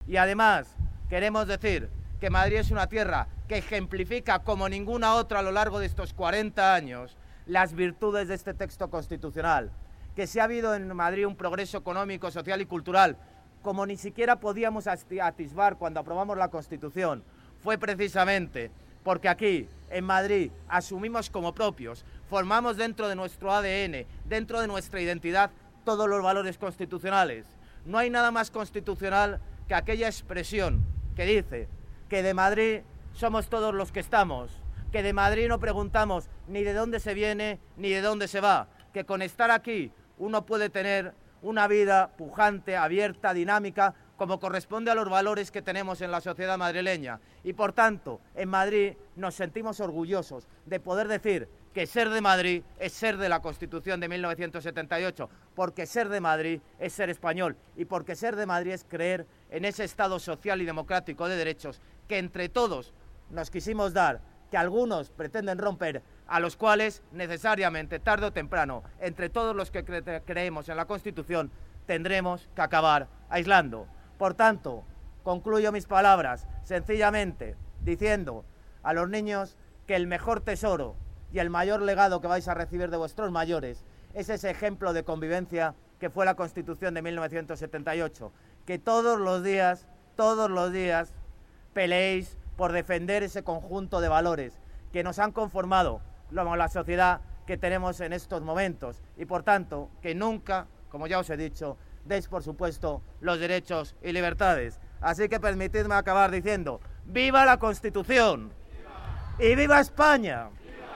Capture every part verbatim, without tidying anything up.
Y además queremos decir que Madrid es una tierra que ejemplifica como ninguna otra a lo largo de estos cuarenta años las virtudes de este texto constitucional, que si ha habido en Madrid un progreso económico, social y cultural como ni siquiera podíamos atisbar cuando aprobamos la Constitución, fue precisamente porque aquí, en Madrid, asumimos como propios, formamos dentro de nuestro A D N, dentro de nuestra identidad, todos los valores constitucionales. No hay nada más constitucional que aquella expresión que dice que de Madrid somos todos los que estamos, que de Madrid no preguntamos ni de dónde se viene ni de dónde se va, que con estar aquí uno puede tener una vida pujante, abierta, dinámica, como corresponde a los valores que tenemos en la sociedad madrileña. Y por tanto, en Madrid nos sentimos orgullosos de poder decir que ser de Madrid es ser de la Constitución de mil novecientos setenta y ocho, porque ser de Madrid es ser español y porque ser de Madrid es creer en ese Estado social y democrático de derechos que entre todos nos quisimos dar, que algunos pretenden romper, a los cuales necesariamente, tarde o temprano, entre todos los que cre creemos en la Constitución, tendremos que acabar aislando. Por tanto, concluyo mis palabras sencillamente diciendo a los niños que el mejor tesoro y el mayor legado que vais a recibir de vuestros mayores es ese ejemplo de convivencia que fue la Constitución de mil novecientos setenta y ocho, que todos los días, todos los días peleéis por defender ese conjunto de valores que nos han conformado como la sociedad que tenemos en estos momentos y, por tanto, que nunca, como ya os he dicho, deis por supuesto los derechos y libertades. Así que permitidme acabar diciendo ¡viva la Constitución! ¡Viva! ¡Y viva España!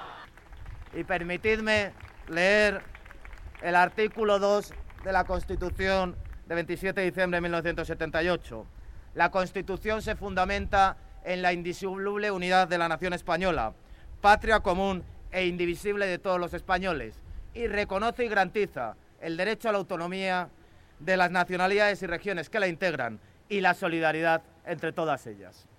¡Viva! Y permitidme leer el artículo dos de la Constitución de veintisiete de diciembre de mil novecientos setenta y ocho. La Constitución se fundamenta en la indisoluble unidad de la nación española, patria común e indivisible de todos los españoles, y reconoce y garantiza el derecho a la autonomía de las nacionalidades y regiones que la integran y la solidaridad entre todas ellas.